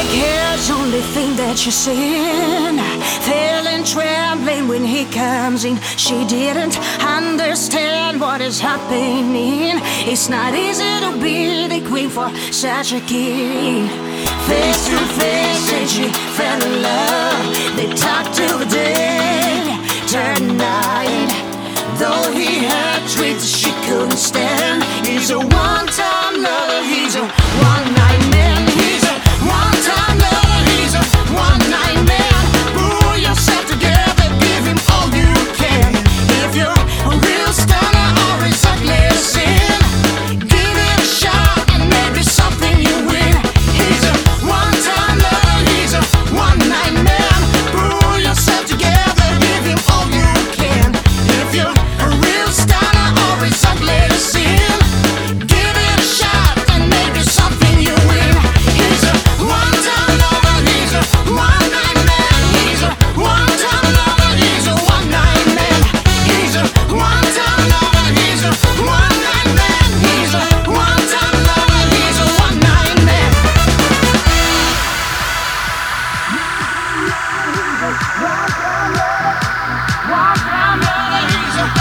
His only thing that you're seeing, feeling trembling when he comes in. She didn't understand what is happening. It's not easy to be the queen for such a king. Face to face, and she fell in love. They talked till the day turned night. Though he had treats she couldn't stand. He's a one-time lover, he's a one-night man. He's a one-time lover, he's a one-night man. Pull yourself together, give him all you can. If you're a real stunner or exactly a sin, give it a shot and maybe something you win. He's a one-time lover, he's a one-night man. Pull yourself together, give him all you can. If you're a real stunner or exactly a sin, give it a shot and maybe something you win. He's a one-time lover, he's a one-night man. He's a one-time lover, he's a one-night man. He's a one-time lover, he's a one-night man. He's a one-time lover, he's a one-night man. One-time lover, he's a